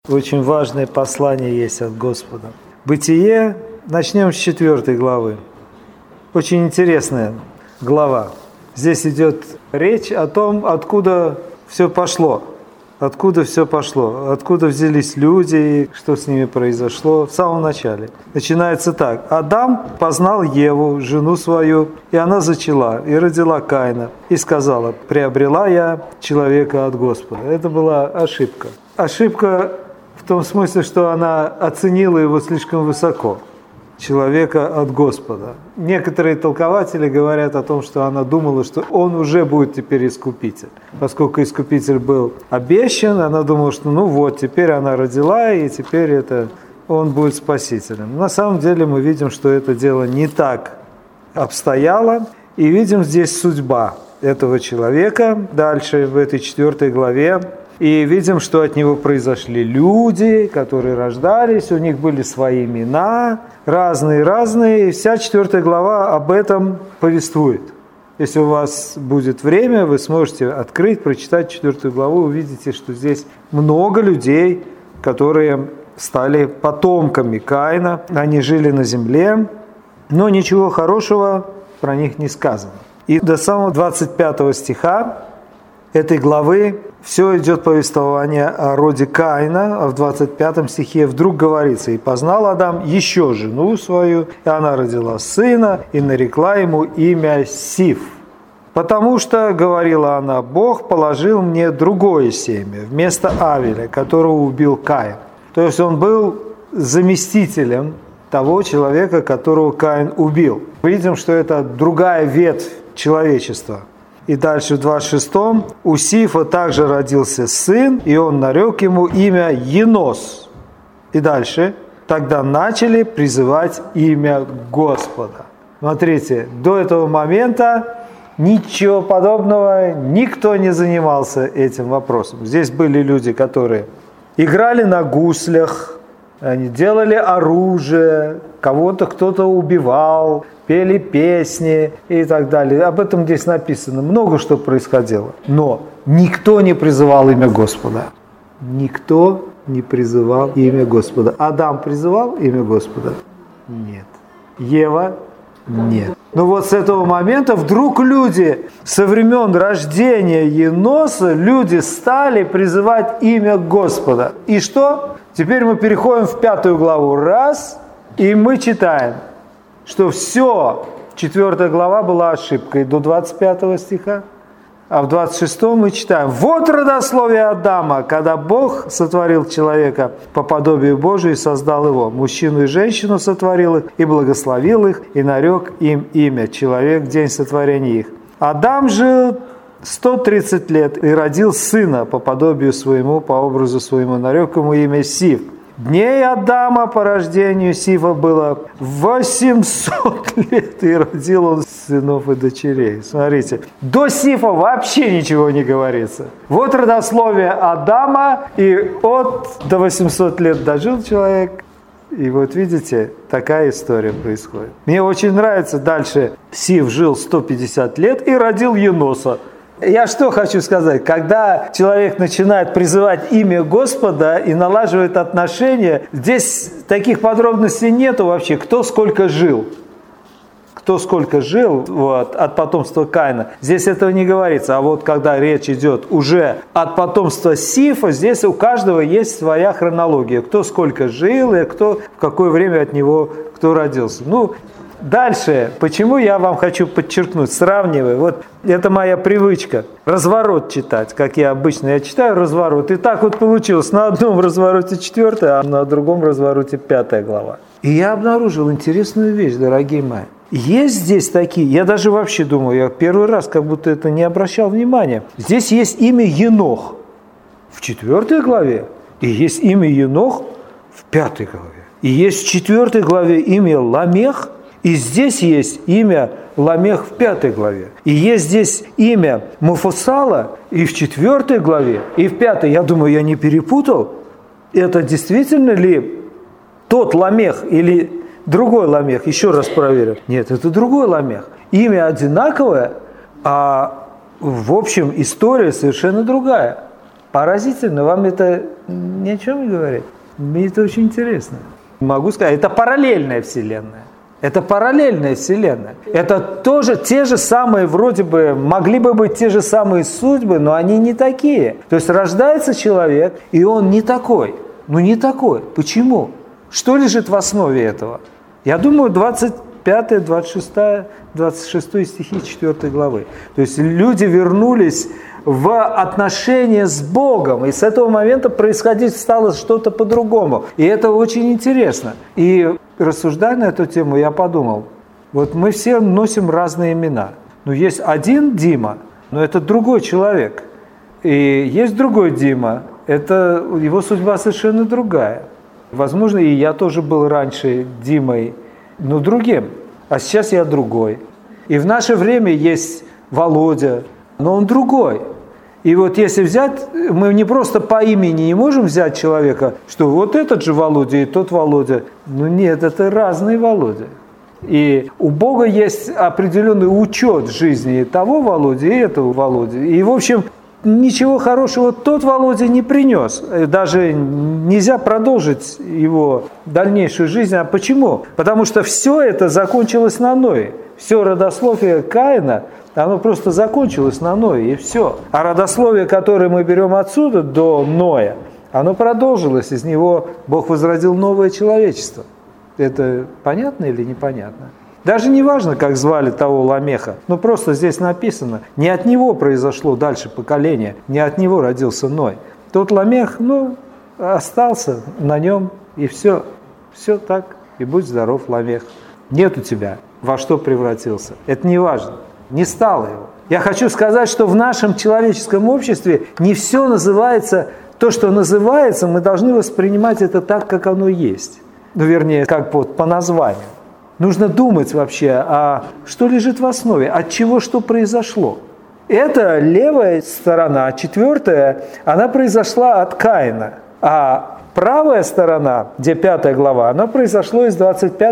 Очень важное послание есть от Господа. Бытие, начнем с 4 главы. Очень интересная глава. Здесь идет речь о том, откуда все пошло. Откуда все пошло, откуда взялись люди, что с ними произошло в самом начале. Начинается так. Адам познал Еву, жену свою, и она зачала, и родила Каина, и сказала: «Приобрела я человека от Господа». Это была ошибка. Ошибка в том смысле, что она оценила его слишком высоко. Человека от Господа. Некоторые толкователи говорят о том, что она думала, что он уже будет теперь искупитель. Поскольку искупитель был обещан, она думала, что теперь она родила, и теперь он будет спасителем. На самом деле мы видим, что это дело не так обстояло, и видим здесь судьба этого человека дальше в этой 4 главе. И видим, что от него произошли люди, которые рождались, у них были свои имена, разные, и вся 4 глава об этом повествует. Если у вас будет время, вы сможете открыть, прочитать 4 главу, увидите, что здесь много людей, которые стали потомками Каина, они жили на земле, но ничего хорошего про них не сказано. И до самого 25 стиха этой главы все идет повествование о роде Каина, а в 25 стихе вдруг говорится: «И познал Адам еще жену свою, и она родила сына, и нарекла ему имя Сиф. Потому что, говорила она, Бог положил мне другое семя вместо Авеля, которого убил Каин». То есть он был заместителем того человека, которого Каин убил. Видим, что это другая ветвь человечества. И дальше в 26-м у Сифа также родился сын, и он нарек ему имя Енос. И дальше: тогда начали призывать имя Господа. Смотрите, до этого момента ничего подобного, никто не занимался этим вопросом. Здесь были люди, которые играли на гуслях, они делали оружие, кого-то кто-то убивал, пели песни и так далее. Об этом здесь написано. Много что происходило. Но никто не призывал имя Господа. Никто не призывал имя Господа. Адам призывал имя Господа? Нет. Ева? Нет. Но вот с этого момента вдруг люди, со времен рождения Еноса, люди стали призывать имя Господа. И что? Теперь мы переходим в 5 главу. И мы читаем, что все, 4 глава была ошибкой до 25 стиха, а в 26 мы читаем: «Вот родословие Адама, когда Бог сотворил человека по подобию Божию и создал его. Мужчину и женщину сотворил их, и благословил их, и нарек им имя. Человек в день сотворения их. Адам жил 130 лет и родил сына по подобию своему, по образу своему, нарек ему имя Сиф. Дней Адама по рождению Сифа было 800 лет, и родил он сынов и дочерей». Смотрите, до Сифа вообще ничего не говорится. Вот родословие Адама, и до 800 лет дожил человек. И вот видите, такая история происходит. Мне очень нравится дальше. Сиф жил 150 лет и родил Еноса. Я что хочу сказать, когда человек начинает призывать имя Господа и налаживает отношения, здесь таких подробностей нету вообще, кто сколько жил. Кто сколько жил от потомства Каина, здесь этого не говорится. А вот когда речь идет уже от потомства Сифа, здесь у каждого есть своя хронология. Кто сколько жил и кто в какое время от него кто родился. Дальше, почему я вам хочу подчеркнуть, сравнивая, вот это моя привычка, разворот читать, как я обычно, читаю разворот, и так вот получилось, на одном развороте 4, а на другом развороте 5 глава. И я обнаружил интересную вещь, дорогие мои. Есть здесь такие, я даже вообще думаю, я первый раз как будто это не обращал внимания, здесь есть имя Енох в 4 главе, и есть имя Енох в 5 главе, и есть в 4 главе имя Ламех. И здесь есть имя Ламех в 5 главе. И есть здесь имя Мафусала и в 4 главе, и в 5. Я думаю, я не перепутал? Это действительно ли тот Ламех или другой Ламех? Еще раз проверю. Нет, это другой Ламех. Имя одинаковое, а в общем история совершенно другая. Поразительно, вам это ни о чем не говорит? Мне это очень интересно. Могу сказать, это параллельная вселенная. Это параллельная вселенная. Это тоже те же самые, вроде бы, могли бы быть те же самые судьбы, но они не такие. То есть рождается человек, и он не такой. Ну не такой. Почему? Что лежит в основе этого? Я думаю, 25, 26, 26 стихи 4 главы. То есть люди вернулись в отношения с Богом, и с этого момента происходить стало что-то по-другому. И это очень интересно. И рассуждая на эту тему, я подумал, вот мы все носим разные имена. Но есть один Дима, но это другой человек. И есть другой Дима, это его судьба совершенно другая. Возможно, и я тоже был раньше Димой, но другим. А сейчас я другой. И в наше время есть Володя, но он другой. И вот если взять, мы не просто по имени не можем взять человека, что вот этот же Володя и тот Володя. Ну нет, это разные Володя. И у Бога есть определенный учет жизни и того Володи, и этого Володи. И, в общем, ничего хорошего тот Володя не принес. Даже нельзя продолжить его дальнейшую жизнь. А почему? Потому что все это закончилось на Ное. Все родословие Каина, оно просто закончилось на Ное, и все. А родословие, которое мы берем отсюда до Ноя, оно продолжилось. Из него Бог возродил новое человечество. Это понятно или непонятно? Даже не важно, как звали того Ламеха, но просто здесь написано, не от него произошло дальше поколение, не от него родился Ной. Тот Ламех, остался на нем, и все. Все так, и будь здоров, Ламех. Нет у тебя, во что превратился. Это не важно, не стало его. Я хочу сказать, что в нашем человеческом обществе не все называется, то, что называется, мы должны воспринимать это так, как оно есть. Вернее, как вот по названию. Нужно думать вообще, а что лежит в основе, от чего что произошло. Это левая сторона, 4, она произошла от Каина. А правая сторона, где 5 глава, она произошла из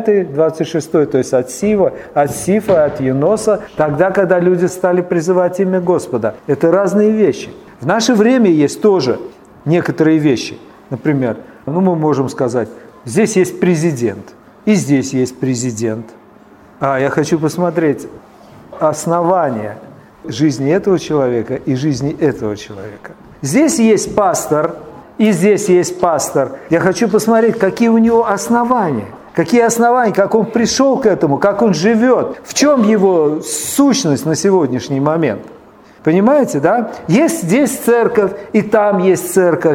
25-26, то есть от Сифа, от Еноса, тогда, когда люди стали призывать имя Господа. Это разные вещи. В наше время есть тоже некоторые вещи. Например, мы можем сказать, здесь есть президент. И здесь есть президент. Я хочу посмотреть основания жизни этого человека и жизни этого человека. Здесь есть пастор, и здесь есть пастор. Я хочу посмотреть, какие у него основания. Какие основания, как он пришел к этому, как он живет. В чем его сущность на сегодняшний момент. Понимаете, да? Есть здесь церковь, и там есть церковь.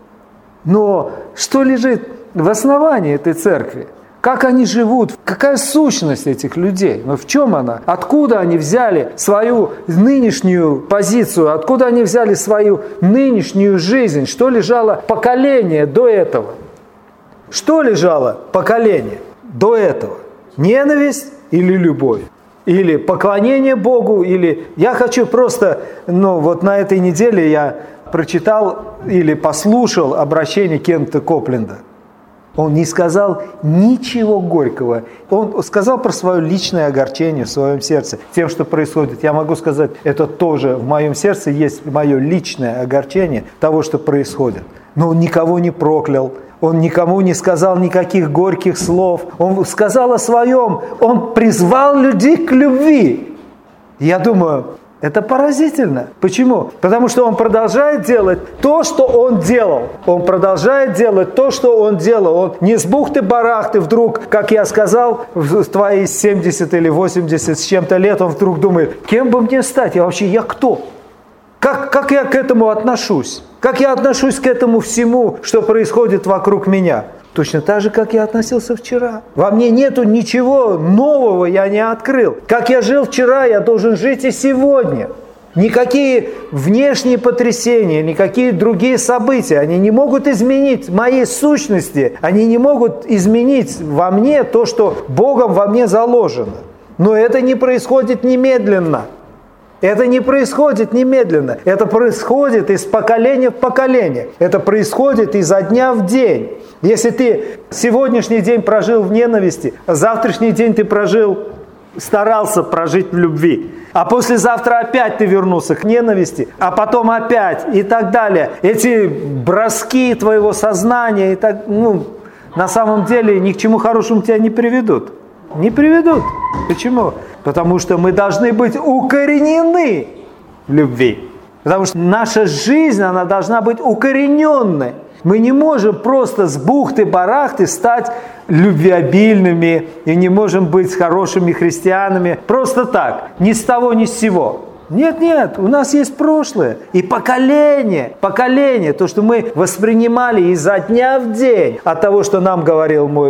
Но что лежит в основании этой церкви? Как они живут? Какая сущность этих людей? В чем она? Откуда они взяли свою нынешнюю позицию? Откуда они взяли свою нынешнюю жизнь? Что лежало поколение до этого? Что лежало поколение до этого? Ненависть или любовь? Или поклонение Богу? Или я хочу просто, вот на этой неделе я прочитал или послушал обращение Кента Копленда. Он не сказал ничего горького. Он сказал про свое личное огорчение в своем сердце. Тем, что происходит. Я могу сказать, это тоже в моем сердце есть мое личное огорчение того, что происходит. Но он никого не проклял. Он никому не сказал никаких горьких слов. Он сказал о своем. Он призвал людей к любви. Я думаю, это поразительно. Почему? Потому что он продолжает делать то, что он делал. Он продолжает делать то, что он делал. Он не с бухты-барахты вдруг, как я сказал, в твои 70 или 80 с чем-то лет, он вдруг думает, кем бы мне стать? Я кто? Как я к этому отношусь? Как я отношусь к этому всему, что происходит вокруг меня? Точно так же, как я относился вчера. Во мне нету ничего нового, я не открыл. Как я жил вчера, я должен жить и сегодня. Никакие внешние потрясения, никакие другие события, они не могут изменить моей сущности, они не могут изменить во мне то, что Богом во мне заложено. Но это не происходит немедленно. Это не происходит немедленно. Это происходит из поколения в поколение. Это происходит изо дня в день. Если ты сегодняшний день прожил в ненависти, а завтрашний день ты старался прожить в любви. а послезавтра опять ты вернулся к ненависти, а потом опять и так далее. Эти броски твоего сознания и так, на самом деле ни к чему хорошему тебя не приведут. Не приведут. Почему? Потому что мы должны быть укоренены в любви. Потому что наша жизнь, она должна быть укорененной. Мы не можем просто с бухты-барахты стать любвеобильными и не можем быть хорошими христианами просто так, ни с того, ни с сего. Нет, у нас есть прошлое и поколение, то, что мы воспринимали изо дня в день от того, что нам говорил мой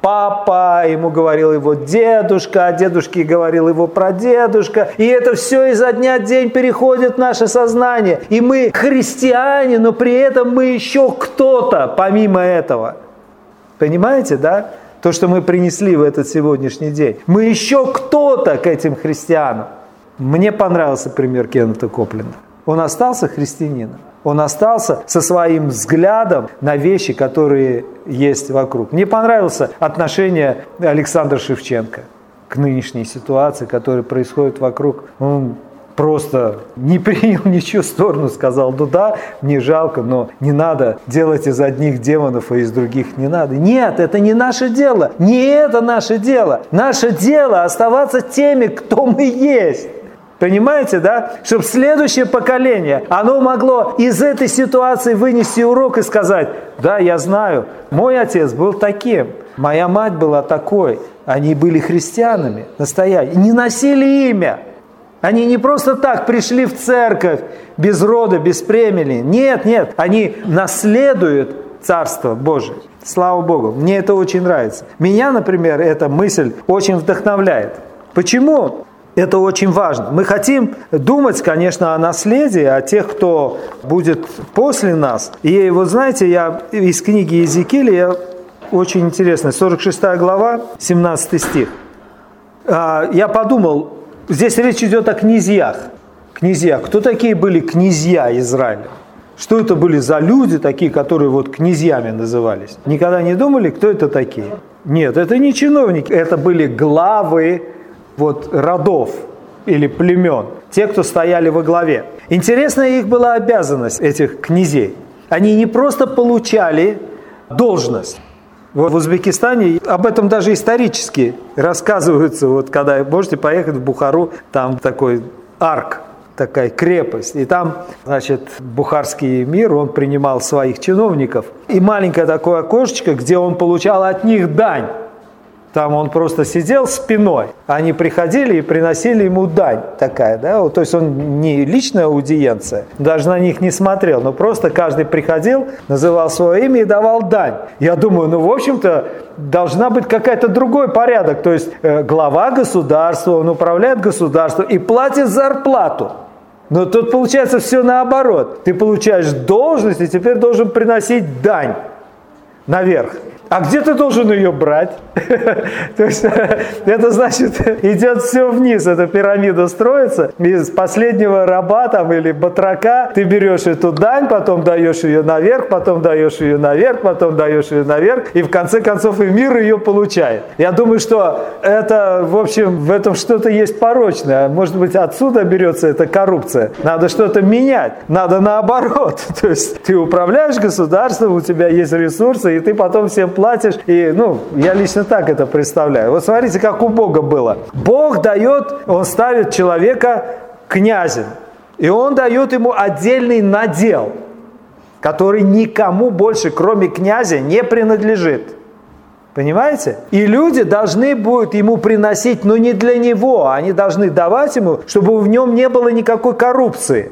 папа, ему говорил его дедушка, а дедушке говорил его прадедушка. И это все изо дня в день переходит в наше сознание. И мы христиане, но при этом мы еще кто-то помимо этого. Понимаете, да? То, что мы принесли в этот сегодняшний день. Мы еще кто-то к этим христианам. Мне понравился пример Кеннета Копленда. Он остался христианином. Он остался со своим взглядом на вещи, которые есть вокруг. Мне понравилось отношение Александра Шевченко к нынешней ситуации, которая происходит вокруг. Он просто не принял ничью сторону, сказал: ну да, мне жалко, но не надо делать из одних демонов, а из других не надо. Нет, это не наше дело. Не это наше дело. Наше дело оставаться теми, кто мы есть. Понимаете, да? Чтобы следующее поколение, оно могло из этой ситуации вынести урок и сказать: да, я знаю, мой отец был таким, моя мать была такой, они были христианами, настоящими, не носили имя. Они не просто так пришли в церковь без рода, без премии. Нет, они наследуют Царство Божие. Слава Богу, мне это очень нравится. Меня, например, эта мысль очень вдохновляет. Почему? Это очень важно. Мы хотим думать, конечно, о наследии, о тех, кто будет после нас. И вот знаете, я из книги Иезекииля, очень интересно, 46 глава, 17 стих. Я подумал, здесь речь идет о князьях. Кто такие были князья Израиля? Что это были за люди такие, которые вот князьями назывались? Никогда не думали, кто это такие? Нет, это не чиновники, это были главы родов или племен, те, кто стояли во главе. Интересная их была обязанность, этих князей. Они не просто получали должность. В Узбекистане об этом даже исторически рассказывается. Когда можете поехать в Бухару, там такой арк, такая крепость. И там, бухарский эмир, он принимал своих чиновников. И маленькое такое окошечко, где он получал от них дань. Там он просто сидел спиной, они приходили и приносили ему дань такая, да, то есть он не личная аудиенция, даже на них не смотрел, но просто каждый приходил, называл свое имя и давал дань. Я думаю, в общем-то, должна быть какой-то другой порядок, то есть глава государства, он управляет государством и платит зарплату. Но тут получается все наоборот. Ты получаешь должность и теперь должен приносить дань наверх. А где ты должен ее брать? То есть это значит, идет все вниз, эта пирамида строится. Из последнего раба или батрака ты берешь эту дань, потом даешь ее наверх, потом даешь ее наверх, потом даешь ее наверх, и в конце концов и мир ее получает. Я думаю, что это, в общем, в этом что-то есть порочное. Может быть, отсюда берется эта коррупция. Надо что-то менять, надо наоборот. То есть ты управляешь государством, у тебя есть ресурсы, и ты потом всем платишь, и, я лично так это представляю. Вот смотрите, как у Бога было. Бог дает, Он ставит человека князем, и Он дает ему отдельный надел, который никому больше, кроме князя, не принадлежит. Понимаете? И люди должны будут ему приносить, но не для него, они должны давать ему, чтобы в нем не было никакой коррупции.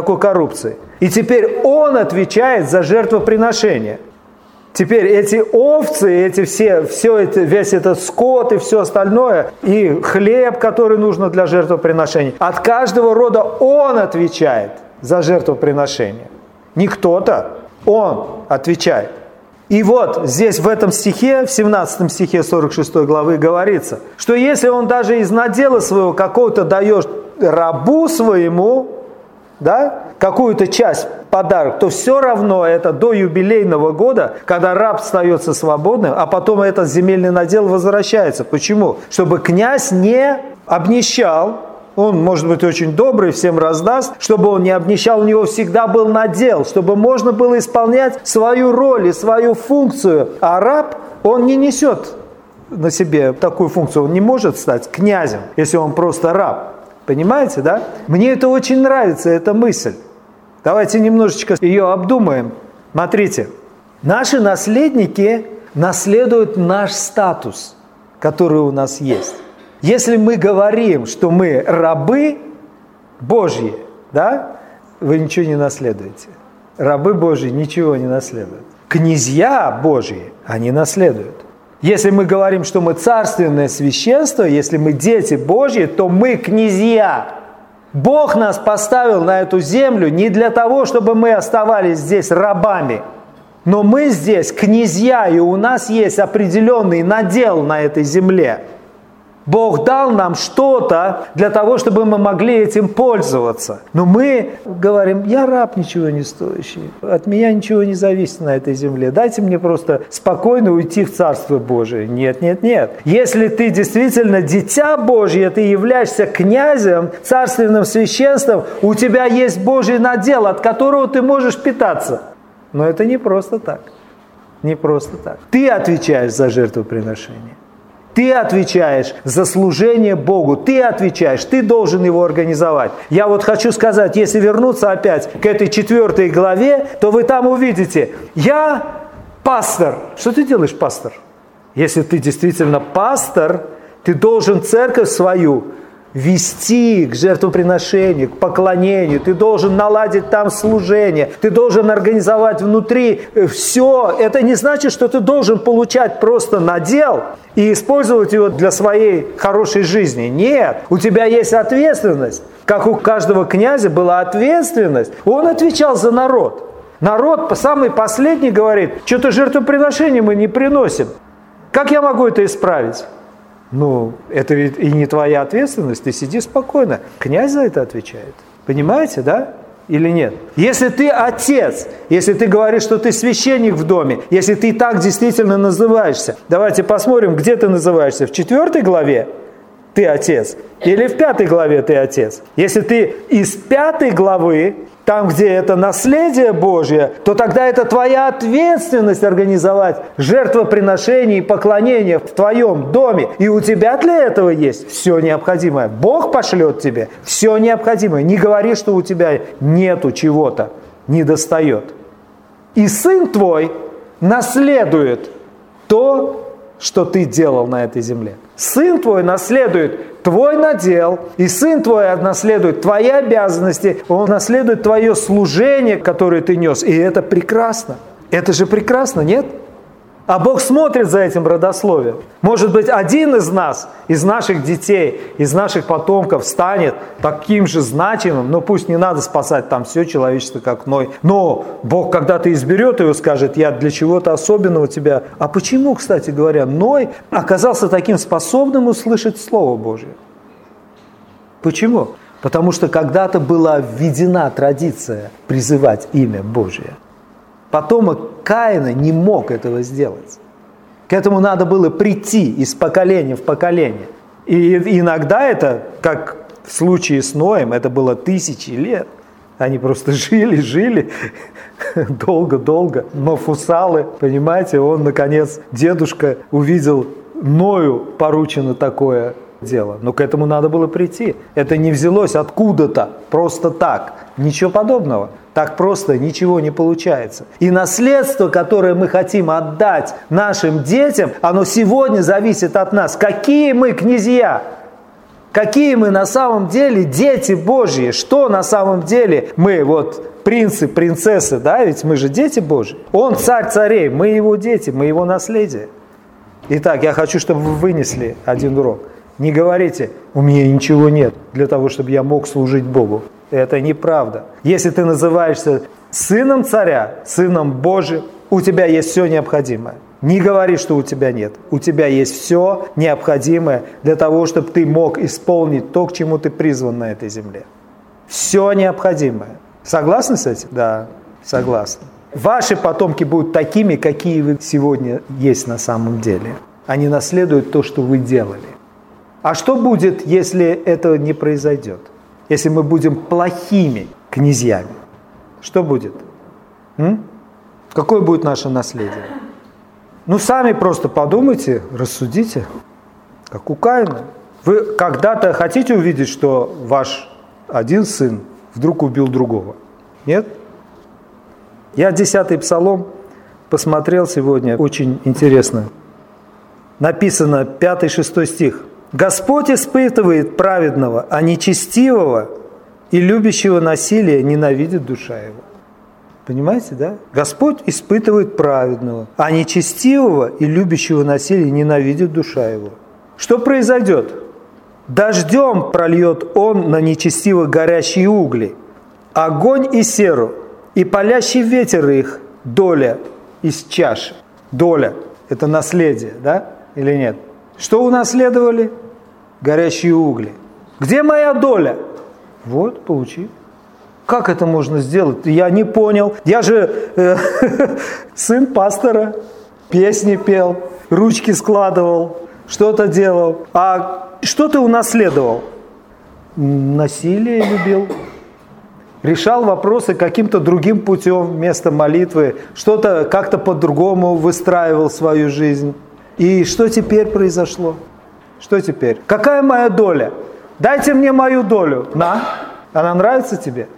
И теперь он отвечает за жертвоприношение. Теперь эти овцы, весь этот скот и все остальное, и хлеб, который нужно для жертвоприношения, от каждого рода он отвечает за жертвоприношение. Не кто-то, он отвечает. И вот здесь в этом стихе, в 17 стихе 46 главы говорится, что если он даже из надела своего какого-то дает рабу своему, да, какую-то часть подарок, то все равно это до юбилейного года, когда раб остается свободным, а потом этот земельный надел возвращается. Почему? Чтобы князь не обнищал Он, может быть, очень добрый, всем раздаст, чтобы он не обнищал, у него всегда был надел, чтобы можно было исполнять свою роль и свою функцию. А раб, он не несет на себе такую функцию, он не может стать князем, если он просто раб. Понимаете, да? Мне это очень нравится, эта мысль. Давайте немножечко ее обдумаем. Смотрите, наши наследники наследуют наш статус, который у нас есть. Если мы говорим, что мы рабы Божьи, да, вы ничего не наследуете. Рабы Божьи ничего не наследуют. Князья Божьи, они наследуют. Если мы говорим, что мы царственное священство, если мы дети Божьи, то мы князья. Бог нас поставил на эту землю не для того, чтобы мы оставались здесь рабами, но мы здесь князья, и у нас есть определенный надел на этой земле. Бог дал нам что-то для того, чтобы мы могли этим пользоваться. Но мы говорим, я раб ничего не стоящий, от меня ничего не зависит на этой земле. Дайте мне просто спокойно уйти в Царство Божие. Нет, нет, нет. Если ты действительно дитя Божье, ты являешься князем, царственным священством, у тебя есть Божий надел, от которого ты можешь питаться. Но это не просто так. Не просто так. Ты отвечаешь за жертвоприношение. Ты отвечаешь за служение Богу, ты отвечаешь, ты должен его организовать. Я вот хочу сказать, если вернуться опять к этой 4 главе, то вы там увидите, я пастор. Что ты делаешь, пастор? Если ты действительно пастор, ты должен церковь свою вести к жертвоприношению, к поклонению, ты должен наладить там служение, ты должен организовать внутри все. Это не значит, что ты должен получать просто надел и использовать его для своей хорошей жизни. Нет, у тебя есть ответственность. Как у каждого князя была ответственность. Он отвечал за народ. Народ, самый последний, говорит, что-то жертвоприношение мы не приносим. Как я могу это исправить? Ну, это ведь и не твоя ответственность, ты сиди спокойно. Князь за это отвечает. Понимаете, да? Или нет? Если ты отец, если ты говоришь, что ты священник в доме, если ты так действительно называешься, давайте посмотрим, где ты называешься. В 4 главе ты отец или в 5 главе ты отец? Если ты из 5 главы, там, где это наследие Божье, то тогда это твоя ответственность организовать жертвоприношение и поклонение в твоем доме. И у тебя для этого есть все необходимое. Бог пошлет тебе все необходимое. Не говори, что у тебя нету чего-то, не достает. И сын твой наследует то, что ты делал на этой земле. Сын твой наследует твой надел, и сын твой наследует твои обязанности, он наследует твое служение, которое ты нес. И это прекрасно. Это же прекрасно, нет? А Бог смотрит за этим родословием. Может быть, один из нас, из наших детей, из наших потомков станет таким же значимым, но пусть не надо спасать там все человечество, как Ной. Но Бог когда-то изберет его, скажет, я для чего-то особенного тебя. А почему, кстати говоря, Ной оказался таким способным услышать Слово Божье? Почему? Потому что когда-то была введена традиция призывать имя Божье. Потомок Каина не мог этого сделать. К этому надо было прийти из поколения в поколение. И иногда это, как в случае с Ноем, это было 1000 лет. Они просто жили долго-долго. Мафусалы, понимаете, он, наконец, дедушка увидел, Ною поручено такое дело. Но к этому надо было прийти. Это не взялось откуда-то, просто так. Ничего подобного. Так просто ничего не получается. И наследство, которое мы хотим отдать нашим детям, оно сегодня зависит от нас. Какие мы князья? Какие мы на самом деле дети Божьи? Что на самом деле мы, вот принцы, принцессы, да? Ведь мы же дети Божьи. Он царь царей, мы его дети, мы его наследие. Итак, я хочу, чтобы вы вынесли один урок. Не говорите, у меня ничего нет для того, чтобы я мог служить Богу. Это неправда. Если ты называешься сыном царя, сыном Божьим, у тебя есть все необходимое. Не говори, что у тебя нет. У тебя есть все необходимое для того, чтобы ты мог исполнить то, к чему ты призван на этой земле. Все необходимое. Согласны с этим? Да, согласны. Ваши потомки будут такими, какие вы сегодня есть на самом деле. Они наследуют то, что вы делали. А что будет, если этого не произойдет? Если мы будем плохими князьями? Что будет? Какое будет наше наследие? Ну, сами просто подумайте, рассудите, как у Каина. Вы когда-то хотите увидеть, что ваш один сын вдруг убил другого? Нет? Я 10-й Псалом посмотрел сегодня, очень интересно. Написано 5-6 стих. «Господь испытывает праведного, а нечестивого и любящего насилия ненавидит душа его». Понимаете, да? Господь испытывает праведного, а нечестивого и любящего насилия ненавидит душа его. Что произойдет? Дождем прольет он на нечестивых горящие угли, огонь и серу, и палящий ветер их доля из чаши. Доля – это наследие, да? Или нет? Что унаследовали? Горящие угли. Где моя доля? Вот, получи. Как это можно сделать? Я не понял. Я же сын пастора, песни пел, ручки складывал, что-то делал. А что ты унаследовал? Насилие любил. Решал вопросы каким-то другим путем вместо молитвы. Что-то как-то по-другому выстраивал свою жизнь. И что теперь произошло? Что теперь? Какая моя доля? Дайте мне мою долю. На. Она нравится тебе?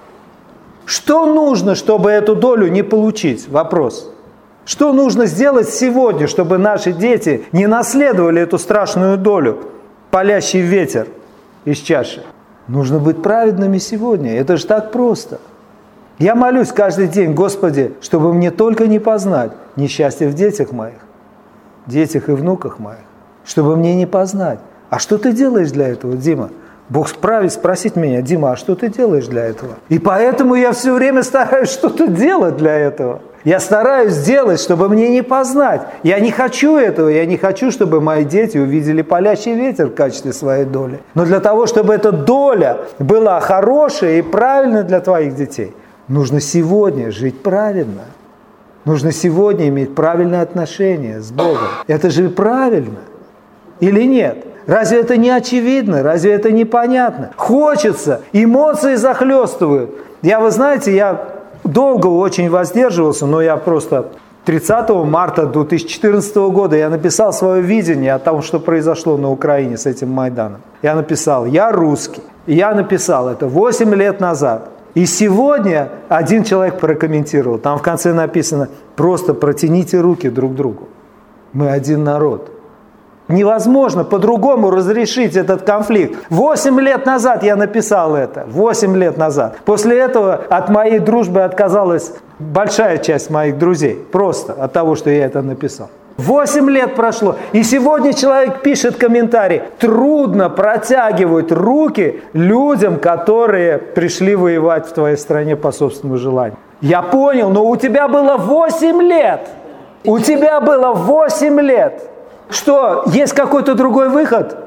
Что нужно, чтобы эту долю не получить? Вопрос. Что нужно сделать сегодня, чтобы наши дети не наследовали эту страшную долю? Палящий ветер из чаши. Нужно быть праведными сегодня. Это же так просто. Я молюсь каждый день: Господи, чтобы мне только не познать несчастье в детях моих, детях и внуках моих, чтобы мне не познать. А что ты делаешь для этого, Дима? Бог вправе спросить меня: Дима, а что ты делаешь для этого? И поэтому я все время стараюсь что-то делать для этого. Я стараюсь делать, чтобы мне не познать. Я не хочу этого, я не хочу, чтобы мои дети увидели палящий ветер в качестве своей доли. Но для того, чтобы эта доля была хорошая и правильная для твоих детей, нужно сегодня жить правильно. Нужно сегодня иметь правильное отношение с Богом. Это же правильно. Или нет? Разве это не очевидно? Разве это не понятно? Хочется, эмоции захлестывают. Вы знаете, я долго очень воздерживался, но я просто 30 марта 2014 года я написал свое видение о том, что произошло на Украине с этим Майданом. Я написал: я русский. И я написал это 8 лет назад. И сегодня один человек прокомментировал, там в конце написано: просто протяните руки друг к другу. Мы один народ. Невозможно по-другому разрешить этот конфликт. 8 лет назад я написал это. 8 лет назад. После этого от моей дружбы отказалась большая часть моих друзей. Просто от того, что я это написал. 8 лет прошло. И сегодня человек пишет комментарий: трудно протягивать руки людям, которые пришли воевать в твоей стране по собственному желанию. Я понял, но у тебя было 8 лет. У тебя было 8 лет. Что, есть какой-то другой выход?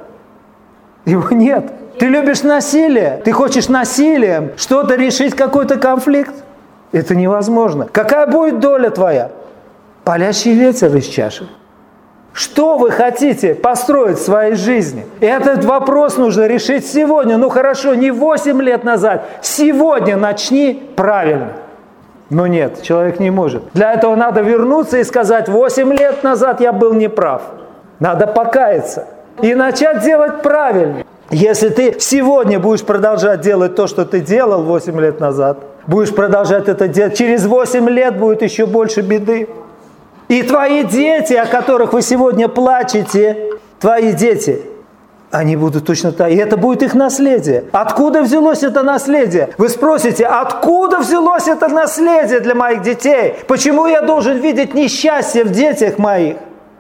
Его нет. Ты любишь насилие? Ты хочешь насилием что-то решить, какой-то конфликт? Это невозможно. Какая будет доля твоя? Палящий ветер из чаши. Что вы хотите построить в своей жизни? Этот вопрос нужно решить сегодня. Ну хорошо, не 8 лет назад. Сегодня начни правильно. Но нет, человек не может. Для этого надо вернуться и сказать: 8 лет назад я был неправ. Надо покаяться и начать делать правильно. Если ты сегодня будешь продолжать делать то, что ты делал 8 лет назад, будешь продолжать это делать, через 8 лет будет еще больше беды. И твои дети, о которых вы сегодня плачете, твои дети, они будут точно так. И это будет их наследие. Откуда взялось это наследие? Вы спросите: откуда взялось это наследие для моих детей? Почему я должен видеть несчастье в детях моих?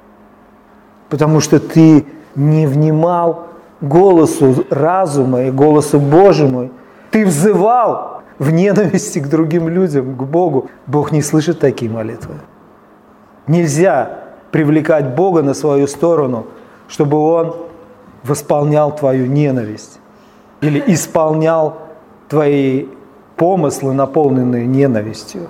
Потому что ты не внимал голосу разума и голосу Божьему. Ты взывал в ненависти к другим людям, к Богу. Бог не слышит такие молитвы. Нельзя привлекать Бога на свою сторону, чтобы Он восполнял твою ненависть или исполнял твои помыслы, наполненные ненавистью.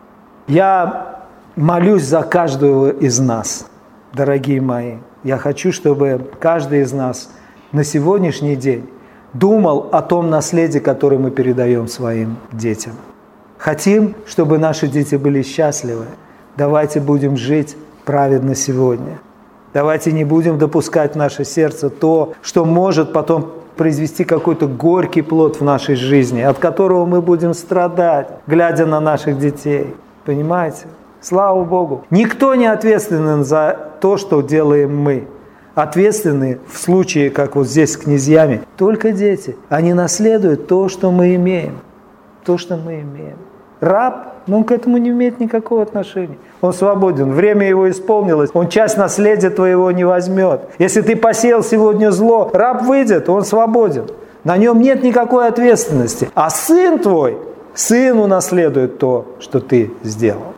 Я молюсь за каждого из нас, дорогие мои. Я хочу, чтобы каждый из нас на сегодняшний день думал о том наследии, которое мы передаем своим детям. Хотим, чтобы наши дети были счастливы. Давайте будем жить праведно сегодня. Давайте не будем допускать в наше сердце то, что может потом произвести какой-то горький плод в нашей жизни, от которого мы будем страдать, глядя на наших детей. Понимаете? Слава Богу. Никто не ответственен за то, что делаем мы. Ответственны в случае, как вот здесь с князьями, только дети. Они наследуют то, что мы имеем. То, что мы имеем. Раб, он к этому не имеет никакого отношения. Он свободен. Время его исполнилось. Он часть наследия твоего не возьмет. Если ты посеял сегодня зло, раб выйдет, он свободен. На нем нет никакой ответственности. А сын твой, сын унаследует то, что ты сделал.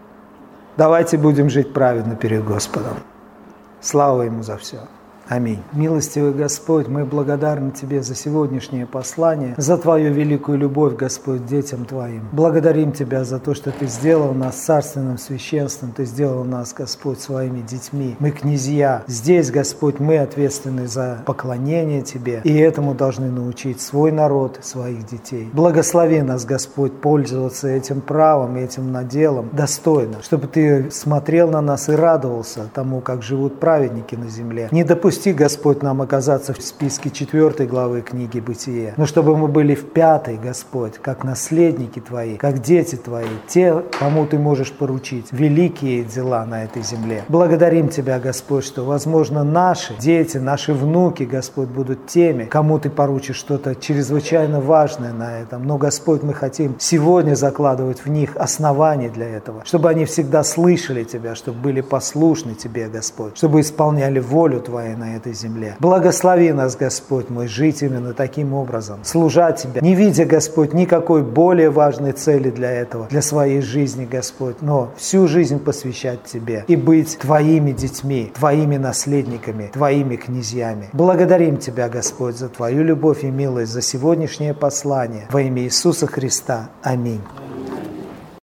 Давайте будем жить праведно перед Господом. Слава Ему за все. Аминь. Милостивый Господь, мы благодарны Тебе за сегодняшнее послание, за Твою великую любовь, Господь, детям Твоим. Благодарим Тебя за то, что Ты сделал нас царственным священством, Ты сделал нас, Господь, своими детьми. Мы князья. Здесь, Господь, мы ответственны за поклонение Тебе, и этому должны научить свой народ, своих детей. Благослови нас, Господь, пользоваться этим правом и этим наделом достойно, чтобы Ты смотрел на нас и радовался тому, как живут праведники на земле. Не допусти, Господь, нам оказаться в списке 4 главы книги Бытие, но чтобы мы были в 5, Господь, как наследники Твои, как дети Твои, те, кому Ты можешь поручить великие дела на этой земле. Благодарим Тебя, Господь, что, возможно, наши дети, наши внуки, Господь, будут теми, кому Ты поручишь что-то чрезвычайно важное на этом. Но, Господь, мы хотим сегодня закладывать в них основания для этого, чтобы они всегда слышали Тебя, чтобы были послушны Тебе, Господь, чтобы исполняли волю Твою на этой земле. Благослови нас, Господь мой, жить именно таким образом, служать Тебе, не видя, Господь, никакой более важной цели для этого, для своей жизни, Господь, но всю жизнь посвящать Тебе и быть Твоими детьми, Твоими наследниками, Твоими князьями. Благодарим Тебя, Господь, за Твою любовь и милость, за сегодняшнее послание. Во имя Иисуса Христа. Аминь.